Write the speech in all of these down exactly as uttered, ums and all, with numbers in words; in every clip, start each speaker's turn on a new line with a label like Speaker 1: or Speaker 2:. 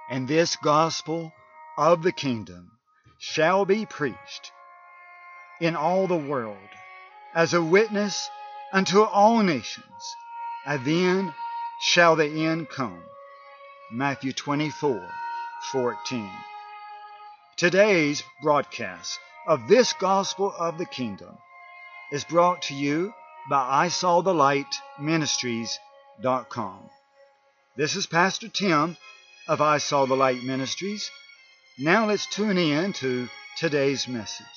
Speaker 1: And this gospel of the kingdom shall be preached in all the world as a witness unto all nations, and then shall the end come. Matthew twenty-four fourteen. Today's broadcast of this gospel of the kingdom is brought to you by I Saw the Light Ministries dot com. This is Pastor Tim of I Saw the Light Ministries. Now let's tune in to today's message.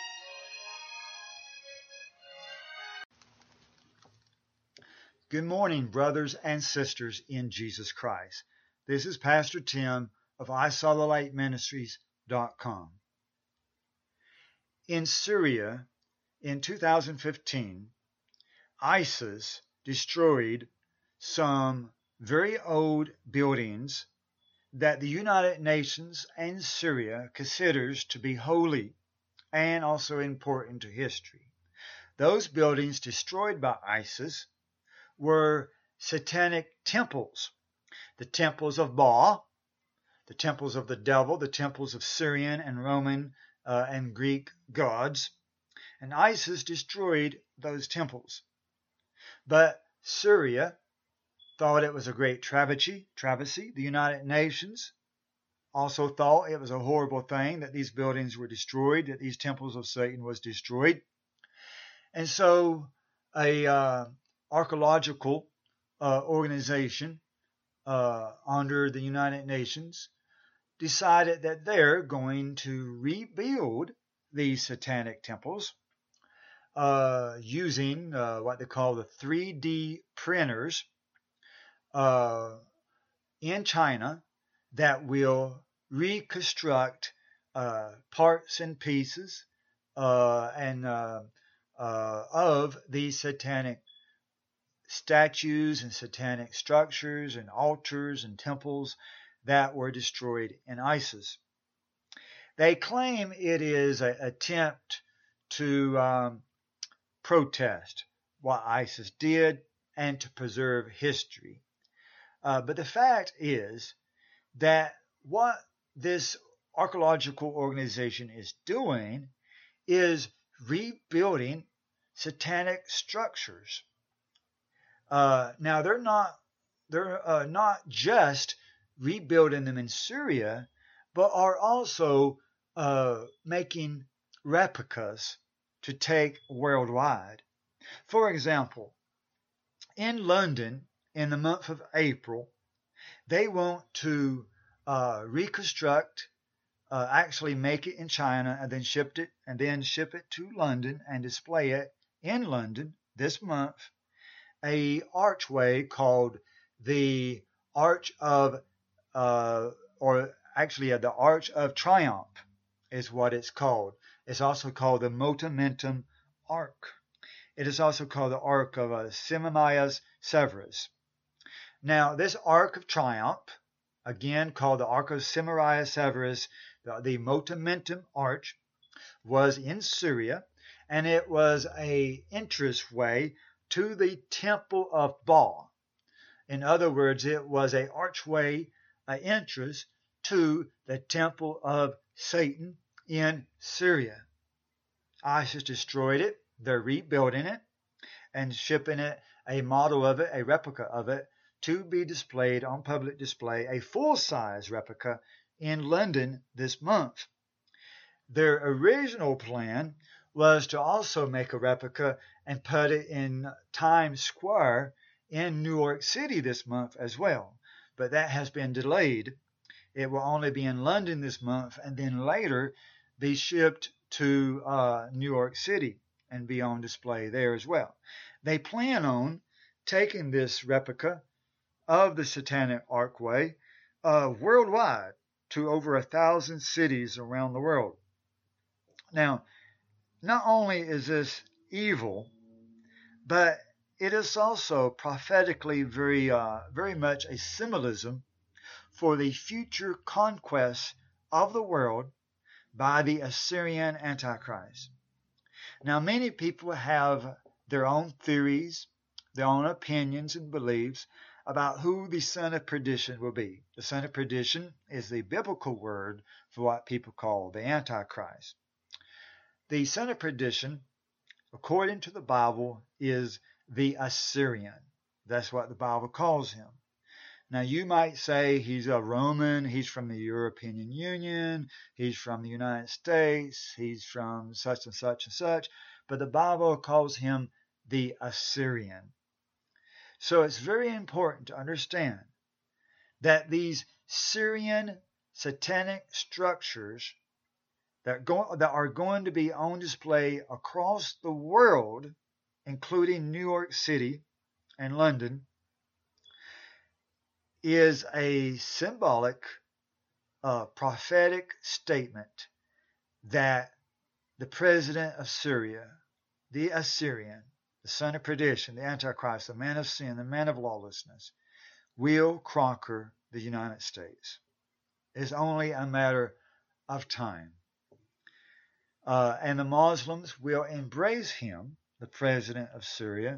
Speaker 1: Good morning, brothers and sisters in Jesus Christ. This is Pastor Tim of I Saw the Light Ministries dot com. In Syria, in two thousand fifteen, ISIS destroyed some very old buildings that the United Nations and Syria considers to be holy and also important to history. Those buildings destroyed by ISIS were satanic temples, the temples of Baal, the temples of the devil, the temples of Syrian and Roman uh, and Greek gods. And ISIS destroyed those temples. But Syria thought it was a great travesty. travesty. The United Nations also thought it was a horrible thing that these buildings were destroyed, that these temples of Satan was destroyed. And so a uh, archaeological uh, organization uh, under the United Nations decided that they're going to rebuild these satanic temples uh, using uh, what they call the three D printers uh, in China that will reconstruct uh, parts and pieces uh, and uh, uh, of these satanic statues and satanic structures and altars and temples that were destroyed in ISIS. They claim it is an attempt to um, protest what ISIS did and to preserve history. Uh, but the fact is that what this archaeological organization is doing is rebuilding satanic structures. Uh, now, they're not, they're uh, not just rebuilding them in Syria, but are also uh, making replicas to take worldwide. For example, in London, in the month of April, they want to uh, reconstruct, uh, actually make it in China and then ship it and then ship it to London and display it in London this month, a archway called the Arch of Uh, or actually uh, the Arch of Triumph is what it's called. It's also called the Monumentum Arch. It is also called the Arch of uh, Semiramis Severus. Now, this Arch of Triumph, again called the Arch of Semiramis Severus, the, the Monumentum Arch, was in Syria, and it was a entranceway to the Temple of Baal. In other words, it was an archway an entrance to the temple of Satan in Syria. ISIS destroyed it. They're rebuilding it and shipping it, a model of it, a replica of it, to be displayed on public display, a full-size replica in London this month. Their original plan was to also make a replica and put it in Times Square in New York City this month as well. But that has been delayed. It will only be in London this month and then later be shipped to uh, New York City and be on display there as well. They plan on taking this replica of the Satanic Archway uh, worldwide to over a thousand cities around the world. Now, not only is this evil, but it is also prophetically very, uh, very much a symbolism for the future conquest of the world by the Assyrian Antichrist. Now, many people have their own theories, their own opinions and beliefs about who the son of perdition will be. The son of perdition is the biblical word for what people call the Antichrist. The son of perdition, according to the Bible, is the Assyrian. That's what the Bible calls him. Now, you might say he's a Roman, he's from the European Union, he's from the United States, he's from such and such and such, but the Bible calls him the Assyrian. So it's very important to understand that these Syrian satanic structures that, go, that are going to be on display across the world, including New York City and London, is a symbolic, uh, prophetic statement that the president of Syria, the Assyrian, the son of perdition, the Antichrist, the man of sin, the man of lawlessness, will conquer the United States. It's only a matter of time. Uh, and the Muslims will embrace him, the president of Syria,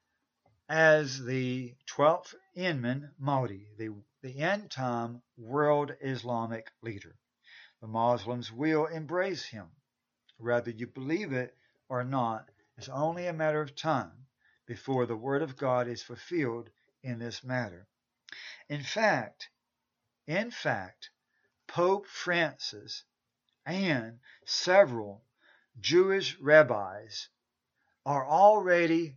Speaker 1: as the twelfth Imam Mahdi, the, the end-time world Islamic leader. The Muslims will embrace him. Whether you believe it or not, it's only a matter of time before the word of God is fulfilled in this matter. In fact, in fact, Pope Francis and several Jewish rabbis are already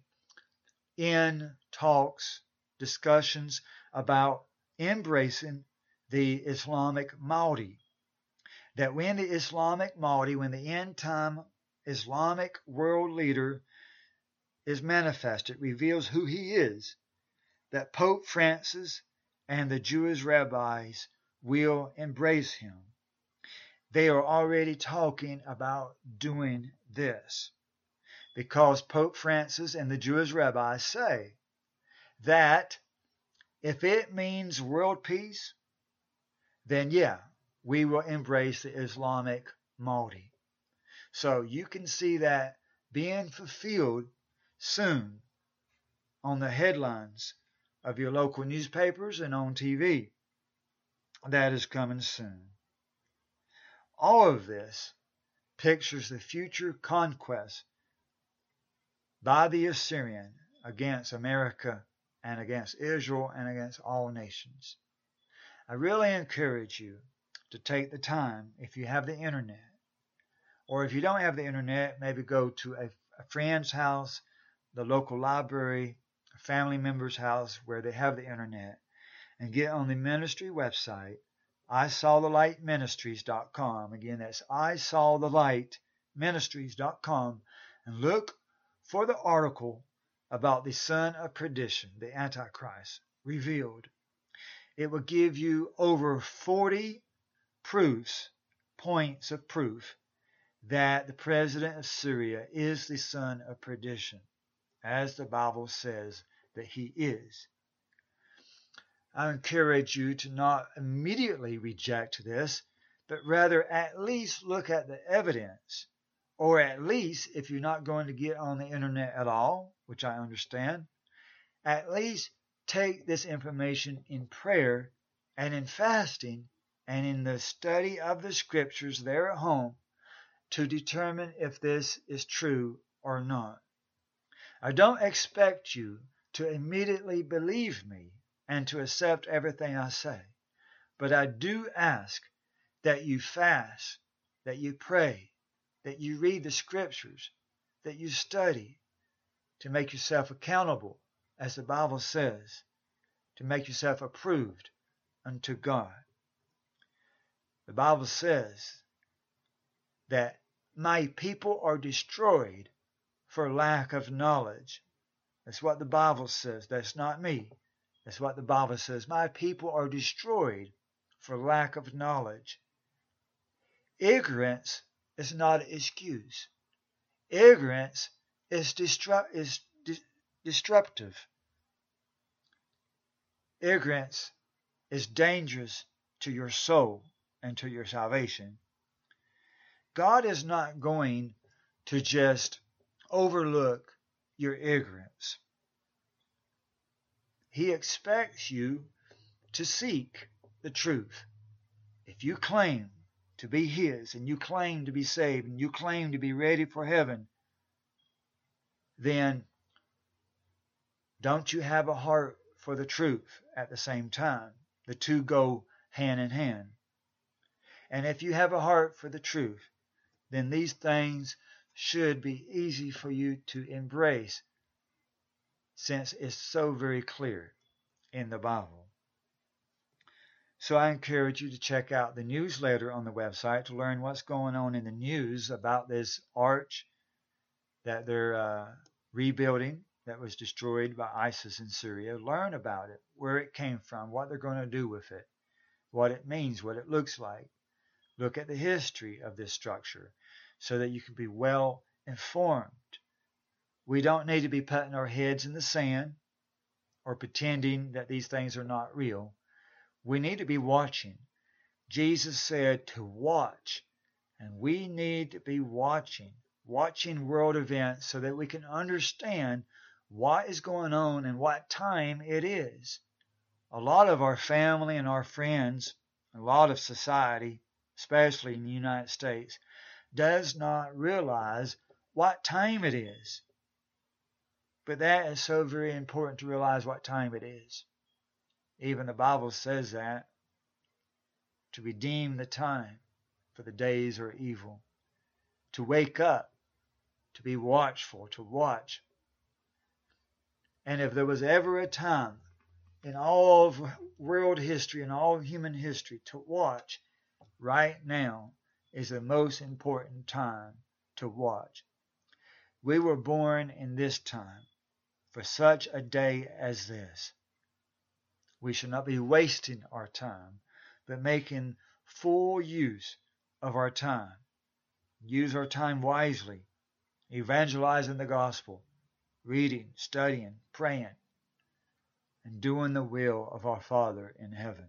Speaker 1: in talks, discussions about embracing the Islamic Mahdi. That when the Islamic Mahdi, when the end-time Islamic world leader is manifested, reveals who he is, that Pope Francis and the Jewish rabbis will embrace him. They are already talking about doing this, because Pope Francis and the Jewish rabbis say that if it means world peace, then yeah, we will embrace the Islamic Mahdi. So you can see that being fulfilled soon on the headlines of your local newspapers and on T V. That is coming soon. All of this pictures the future conquest by the Assyrian against America and against Israel and against all nations. I really encourage you to take the time, if you have the internet, or if you don't have the internet, maybe go to a, a friend's house, the local library, a family member's house where they have the internet, and get on the ministry website, I saw the light ministries dot com. Again, that's I saw the light ministries dot com, and look for the article about the son of perdition, the Antichrist, revealed. It will give you over forty proofs, points of proof, that the president of Syria is the son of perdition, as the Bible says that he is. I encourage you to not immediately reject this, but rather at least look at the evidence, or at least, if you're not going to get on the internet at all, which I understand, at least take this information in prayer and in fasting and in the study of the scriptures there at home to determine if this is true or not. I don't expect you to immediately believe me and to accept everything I say, but I do ask that you fast, that you pray, that you read the scriptures, that you study to make yourself accountable, as the Bible says, to make yourself approved unto God. The Bible says that my people are destroyed for lack of knowledge. That's what the Bible says. That's not me. That's what the Bible says. My people are destroyed for lack of knowledge. Ignorance is not an excuse. Ignorance is, destru- is de- destructive. Ignorance is dangerous to your soul and to your salvation. God is not going to just overlook your ignorance. He expects you to seek the truth. If you claim to be His, and you claim to be saved, and you claim to be ready for heaven, then don't you have a heart for the truth at the same time? The two go hand in hand. And if you have a heart for the truth, then these things should be easy for you to embrace, since it's so very clear in the Bible. So I encourage you to check out the newsletter on the website to learn what's going on in the news about this arch that they're uh, rebuilding that was destroyed by ISIS in Syria. Learn about it, where it came from, what they're going to do with it, what it means, what it looks like. Look at the history of this structure so that you can be well informed. We don't need to be putting our heads in the sand or pretending that these things are not real. We need to be watching. Jesus said to watch, and we need to be watching, watching world events so that we can understand what is going on and what time it is. A lot of our family and our friends, a lot of society, especially in the United States, does not realize what time it is. But that is so very important to realize what time it is. Even the Bible says that, to redeem the time, for the days are evil. To wake up, to be watchful, to watch. And if there was ever a time in all of world history and all of human history to watch, right now is the most important time to watch. We were born in this time for such a day as this. We should not be wasting our time, but making full use of our time. Use our time wisely, evangelizing the gospel, reading, studying, praying, and doing the will of our Father in heaven.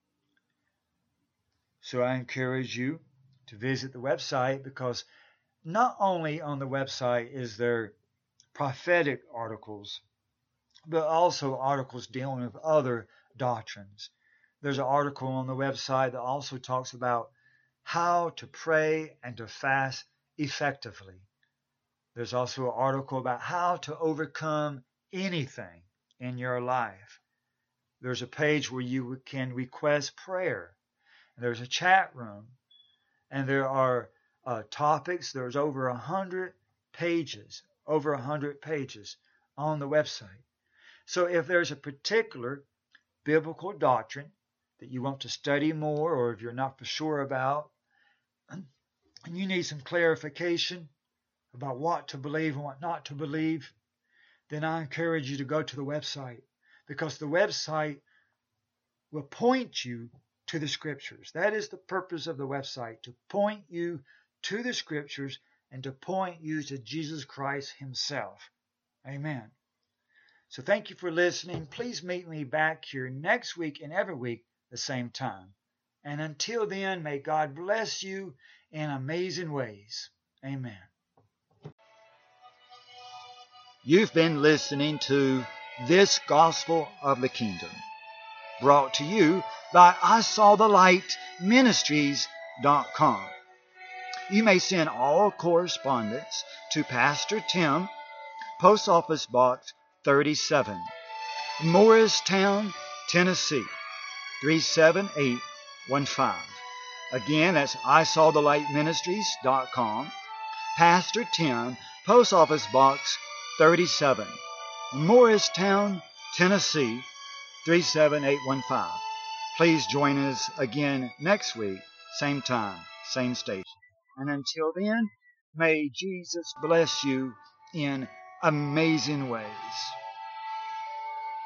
Speaker 1: So I encourage you to visit the website, because not only on the website is there prophetic articles, but also articles dealing with other doctrines. There's an article on the website that also talks about how to pray and to fast effectively. There's also an article about how to overcome anything in your life. There's a page where you can request prayer. There's a chat room. And there are uh, topics. There's over a hundred pages, over a hundred pages on the website. So if there's a particular biblical doctrine that you want to study more, or if you're not for sure about, and you need some clarification about what to believe and what not to believe, then I encourage you to go to the website, because the website will point you to the Scriptures. That is the purpose of the website, to point you to the Scriptures and to point you to Jesus Christ Himself. Amen. So thank you for listening. Please meet me back here next week and every week the same time. And until then, may God bless you in amazing ways. Amen. You've been listening to This Gospel of the Kingdom, brought to you by I Saw the Light Ministries dot com. You may send all correspondence to Pastor Tim, Post Office Box thirty-seven, Morristown, Tennessee, three seven eight one five. Again, that's I Saw the Light Ministries dot com, Pastor Tim, Post Office Box thirty-seven, Morristown, Tennessee, three seven eight one five. Please join us again next week, same time, same station. And until then, may Jesus bless you in amazing ways.